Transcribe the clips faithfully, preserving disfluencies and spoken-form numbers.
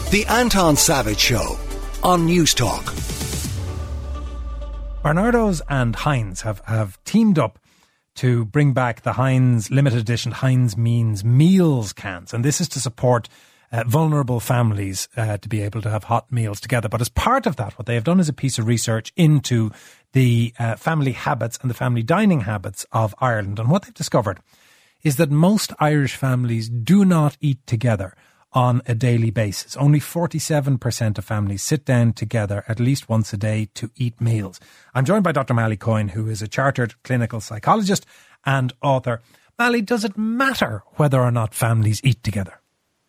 The Anton Savage Show on News Talk. Barnardo's and Heinz have, have teamed up to bring back the Heinz limited edition Heinz Means Meals cans. And this is to support uh, vulnerable families uh, to be able to have hot meals together. But as part of that, what they have done is a piece of research into the uh, family habits and the family dining habits of Ireland. And what they've discovered is that most Irish families do not eat together on a daily basis. Only forty-seven percent of families sit down together at least once a day to eat meals. I'm joined by Doctor Mally Coyne, who is a chartered clinical psychologist and author. Mally, does it matter whether or not families eat together?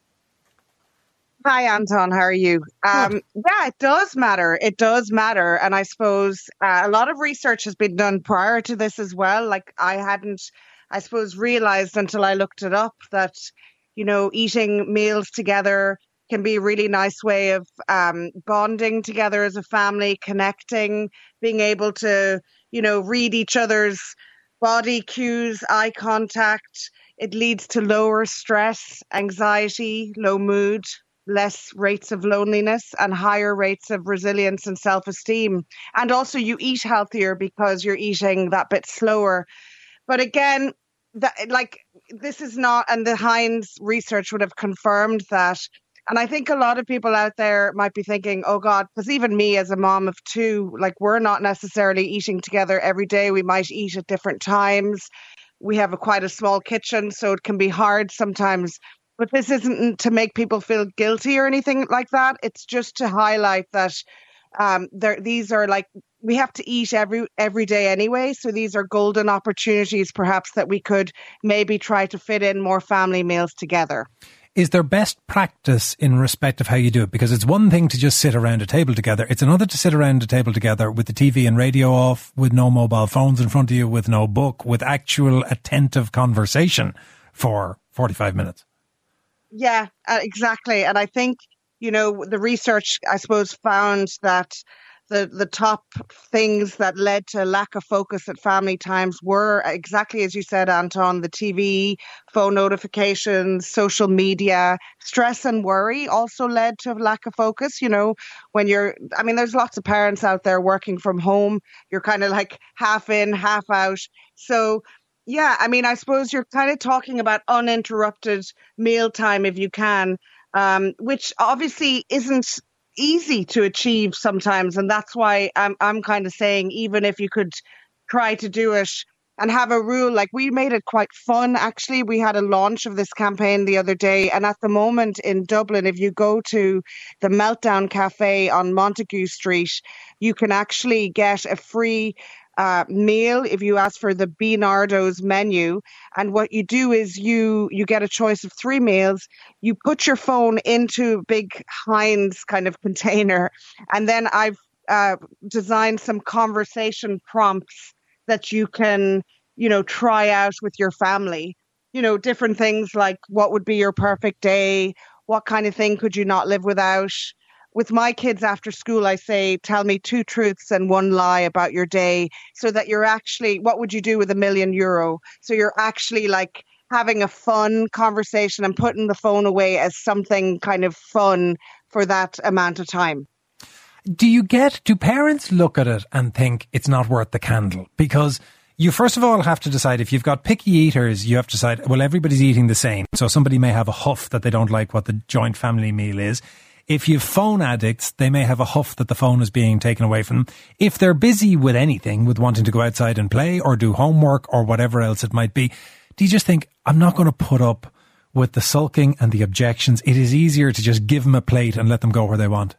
Hi, Anton. How are you? Um, yeah, it does matter. It does matter. And I suppose uh, a lot of research has been done prior to this as well. Like I hadn't, I suppose, realised until I looked it up that you know, eating meals together can be a really nice way of um, bonding together as a family, connecting, being able to, you know, read each other's body cues, eye contact. It leads to lower stress, anxiety, low mood, less rates of loneliness and higher rates of resilience and self-esteem. And also you eat healthier because you're eating that bit slower. But again, that, like, this is not, and the Heinz research would have confirmed that. And I think a lot of people out there might be thinking, oh God, because even me as a mom of two, like we're not necessarily eating together every day. We might eat at different times. We have a quite a small kitchen, so it can be hard sometimes. But this isn't to make people feel guilty or anything like that. It's just to highlight that um, there, these are like, we have to eat every every day anyway. So these are golden opportunities, perhaps, that we could maybe try to fit in more family meals together. Is there best practice in respect of how you do it? Because it's one thing to just sit around a table together. It's another to sit around a table together with the T V and radio off, with no mobile phones in front of you, with no book, with actual attentive conversation for forty-five minutes. Yeah, uh, exactly. And I think, you know, the research, I suppose, found that the the top things that led to lack of focus at family times were exactly as you said, Anton, the T V, phone notifications, social media, stress and worry also led to lack of focus. You know, when you're, I mean, there's lots of parents out there working from home. You're kind of like half in, half out. So yeah, I mean, I suppose you're kind of talking about uninterrupted mealtime if you can, um, which obviously isn't easy to achieve sometimes. And that's why I'm I'm kind of saying, even if you could try to do it and have a rule, like we made it quite fun. Actually, we had a launch of this campaign the other day. And at the moment in Dublin, if you go to the Meltdown Cafe on Montague Street, you can actually get a free Uh, meal if you ask for the Barnardo's menu. And what you do is you you get a choice of three meals. You put your phone into a big Heinz kind of container, and then I've uh, designed some conversation prompts that you can, you know, try out with your family. You know, different things like what would be your perfect day? What kind of thing could you not live without? With my kids after school, I say, tell me two truths and one lie about your day, so that you're actually, what would you do with a million euro? So you're actually like having a fun conversation and putting the phone away as something kind of fun for that amount of time. Do you get, do parents look at it and think it's not worth the candle? Because you first of all have to decide, if you've got picky eaters, you have to decide, well, everybody's eating the same. So somebody may have a huff that they don't like what the joint family meal is. If you've phone addicts, they may have a huff that the phone is being taken away from them. If they're busy with anything, with wanting to go outside and play or do homework or whatever else it might be, do you just think, I'm not going to put up with the sulking and the objections? It is easier to just give them a plate and let them go where they want.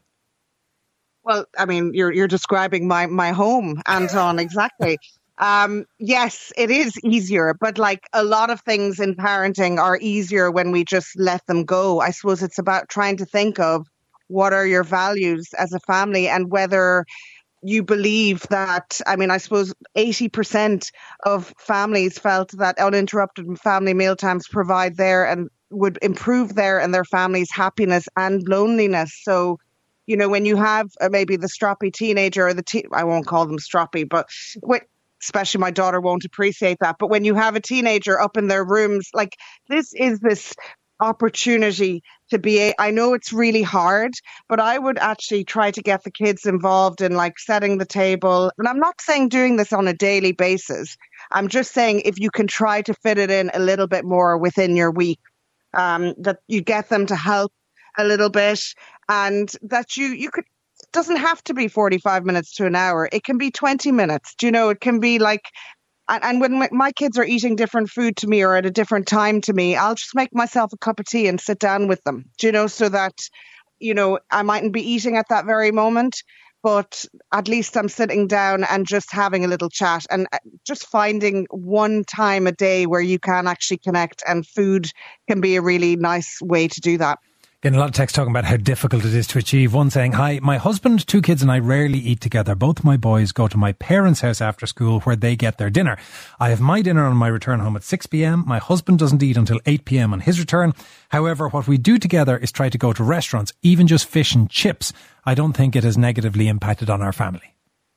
Well, I mean, you're you're describing my, my home, Anton, exactly. Um, yes, it is easier, but like a lot of things in parenting are easier when we just let them go. I suppose it's about trying to think of, what are your values as a family, and whether you believe that, I mean, I suppose eighty percent of families felt that uninterrupted family mealtimes provide their and would improve their and their family's happiness and loneliness. So, you know, when you have uh, maybe the stroppy teenager or the, te- I won't call them stroppy, but when, especially my daughter won't appreciate that. But when you have a teenager up in their rooms, like this is this opportunity to be, I know it's really hard, but I would actually try to get the kids involved in like setting the table. And I'm not saying doing this on a daily basis. I'm just saying if you can try to fit it in a little bit more within your week, um, that you get them to help a little bit, and that you, you could, it doesn't have to be forty-five minutes to an hour. It can be twenty minutes. Do you know, it can be like, and, and when my, my kids are eating different food to me or at a different time to me, I'll just make myself a cup of tea and sit down with them, do you know, so that, you know, I mightn't be eating at that very moment, but at least I'm sitting down and just having a little chat, and just finding one time a day where you can actually connect, and food can be a really nice way to do that. Getting a lot of text talking about how difficult it is to achieve. One saying, hi, my husband, two kids and I rarely eat together. Both my boys go to my parents' house after school where they get their dinner. I have my dinner on my return home at six p.m. My husband doesn't eat until eight p.m. on his return. However, what we do together is try to go to restaurants, even just fish and chips. I don't think it has negatively impacted on our family.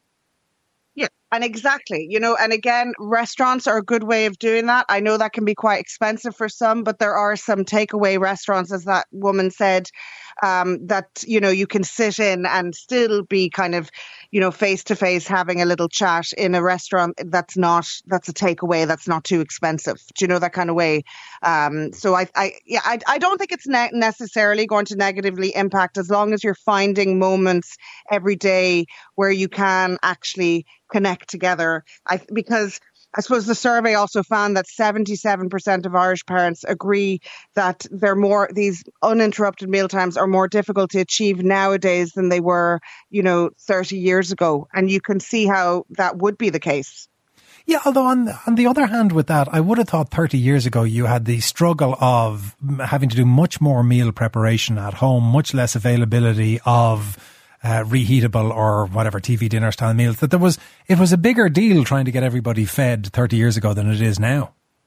Yeah, and exactly, you know, and again, restaurants are a good way of doing that. I know that can be quite expensive for some, but there are some takeaway restaurants, as that woman said, um, that, you know, you can sit in and still be kind of, you know, face to face having a little chat in a restaurant that's not, that's a takeaway, that's not too expensive. Do you know, that kind of way? Um, so I, I, yeah, I, I don't think it's ne- necessarily going to negatively impact, as long as you're finding moments every day where you can actually connect together. I, because I suppose the survey also found that seventy-seven percent of Irish parents agree that they're more, these uninterrupted mealtimes are more difficult to achieve nowadays than they were, you know, thirty years ago. And you can see how that would be the case. Yeah, although on, on the other hand with that, I would have thought thirty years ago you had the struggle of having to do much more meal preparation at home, much less availability of Uh, reheatable or whatever T V dinner style meals, that there was, it was a bigger deal trying to get everybody fed thirty years ago than it is now.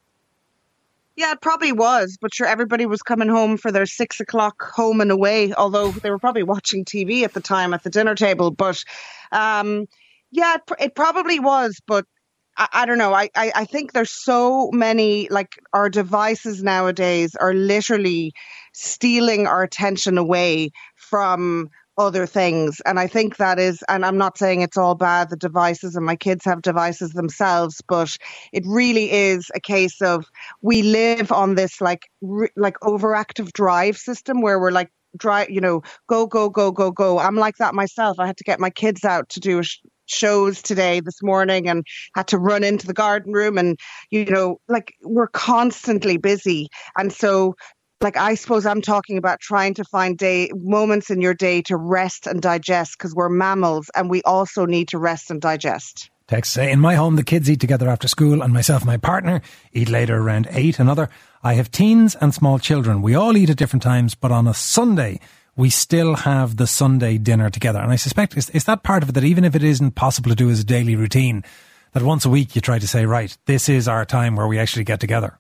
Yeah, it probably was, but sure, everybody was coming home for their six o'clock home and away, although they were probably watching T V at the time at the dinner table. But um, yeah, it, it probably was, but I, I don't know. I, I, I think there's so many, like, our devices nowadays are literally stealing our attention away from other things. And I think that is, and I'm not saying it's all bad, the devices, and my kids have devices themselves, but it really is a case of, we live on this like, re, like overactive drive system where we're like, drive, you know, go, go, go, go, go. I'm like that myself. I had to get my kids out to do a sh- shows today, this morning, and had to run into the garden room, and, you know, like, we're constantly busy. And so, like, I suppose I'm talking about trying to find day moments in your day to rest and digest, because we're mammals and we also need to rest and digest. Text say, in my home, the kids eat together after school, and myself and my partner eat later around eight. Another, I have teens and small children. We all eat at different times, but on a Sunday, we still have the Sunday dinner together. And I suspect, is, is that part of it, that even if it isn't possible to do as a daily routine, that once a week you try to say, right, this is our time where we actually get together?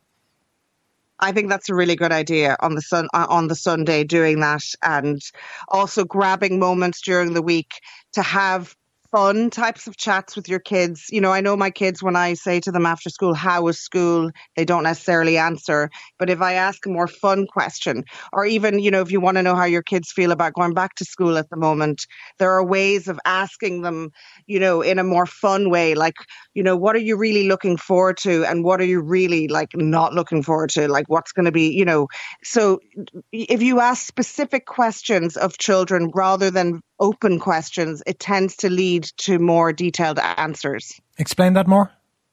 I think that's a really good idea on the sun on the Sunday, doing that, and also grabbing moments during the week to have fun types of chats with your kids. You know, I know my kids, when I say to them after school, how was school? They don't necessarily answer. But if I ask a more fun question, or even, you know, if you want to know how your kids feel about going back to school at the moment, there are ways of asking them, you know, in a more fun way, like, you know, what are you really looking forward to? And what are you really, like, not looking forward to? Like, what's going to be, you know, so if you ask specific questions of children rather than open questions, it tends to lead to more detailed answers. Explain that more.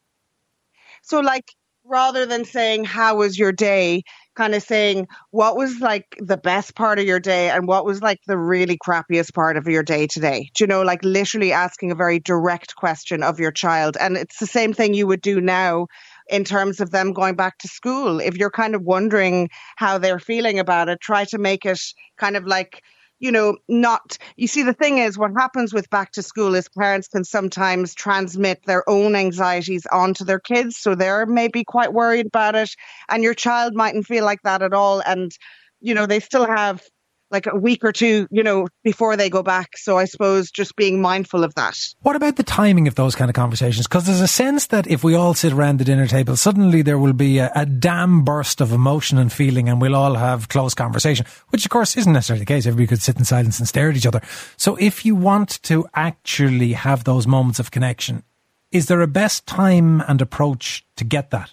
So, like, rather than saying, how was your day, kind of saying, what was like the best part of your day and what was like the really crappiest part of your day today? Do you know, like, literally asking a very direct question of your child. And it's the same thing you would do now in terms of them going back to school. If you're kind of wondering how they're feeling about it, try to make it kind of like, you know, not, you see, the thing is, what happens with back to school is parents can sometimes transmit their own anxieties onto their kids. So they're maybe quite worried about it, and your child mightn't feel like that at all. And, you know, they still have, like a week or two, you know, before they go back. So I suppose just being mindful of that. What about the timing of those kind of conversations? Because there's a sense that if we all sit around the dinner table, suddenly there will be a, a dam burst of emotion and feeling, and we'll all have close conversation, which of course isn't necessarily the case. Everybody could sit in silence and stare at each other. So if you want to actually have those moments of connection, is there a best time and approach to get that?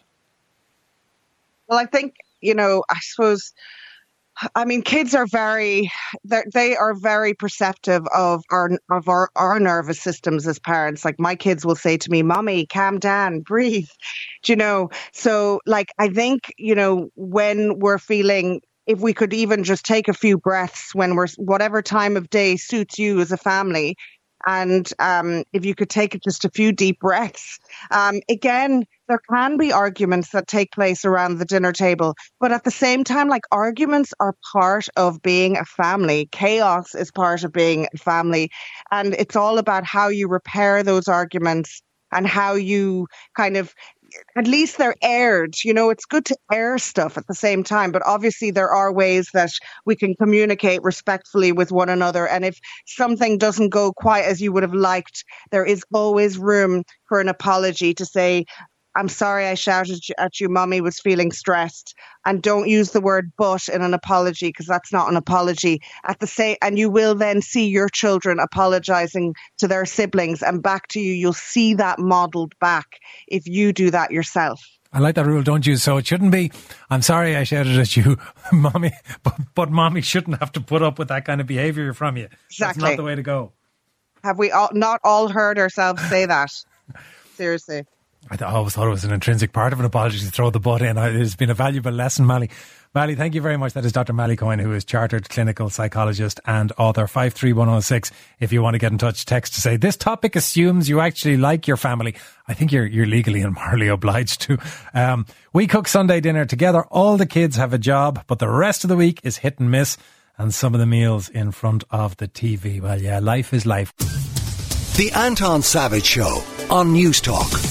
Well, I think, you know, I suppose... I mean, kids are very, they are very perceptive of our of our, our nervous systems as parents. Like my kids will say to me, "Mommy, calm down, breathe." Do you know? So like, I think, you know, when we're feeling, if we could even just take a few breaths when we're, whatever time of day suits you as a family. And um, if you could take just a few deep breaths. Um, again, there can be arguments that take place around the dinner table. But at the same time, like arguments are part of being a family. Chaos is part of being a family. And it's all about how you repair those arguments and how you kind of, at least they're aired. You know, it's good to air stuff at the same time, but obviously there are ways that we can communicate respectfully with one another. And if something doesn't go quite as you would have liked, there is always room for an apology to say, "I'm sorry I shouted at you, Mommy was feeling stressed." And don't use the word "but" in an apology, because that's not an apology. At the same, and you will then see your children apologizing to their siblings and back to you. You'll see that modeled back if you do that yourself. I like that rule, don't you? So it shouldn't be, "I'm sorry I shouted at you, Mommy," but, but Mommy shouldn't have to put up with that kind of behaviour from you. Exactly. That's not the way to go. Have we all, not all heard ourselves say that? Seriously. I th- I always thought it was an intrinsic part of an apology to throw the butt in. It has been a valuable lesson, Mally. Mally, thank you very much. That is Doctor Mally Coyne, who is Chartered Clinical Psychologist and author. five three one oh six if you want to get in touch. Text to say, this topic assumes you actually like your family. I think you're you're legally and morally obliged to. Um, we cook Sunday dinner together. All the kids have a job, but the rest of the week is hit and miss, and some of the meals in front of the T V. Well, yeah, life is life. The Anton Savage Show on News Talk.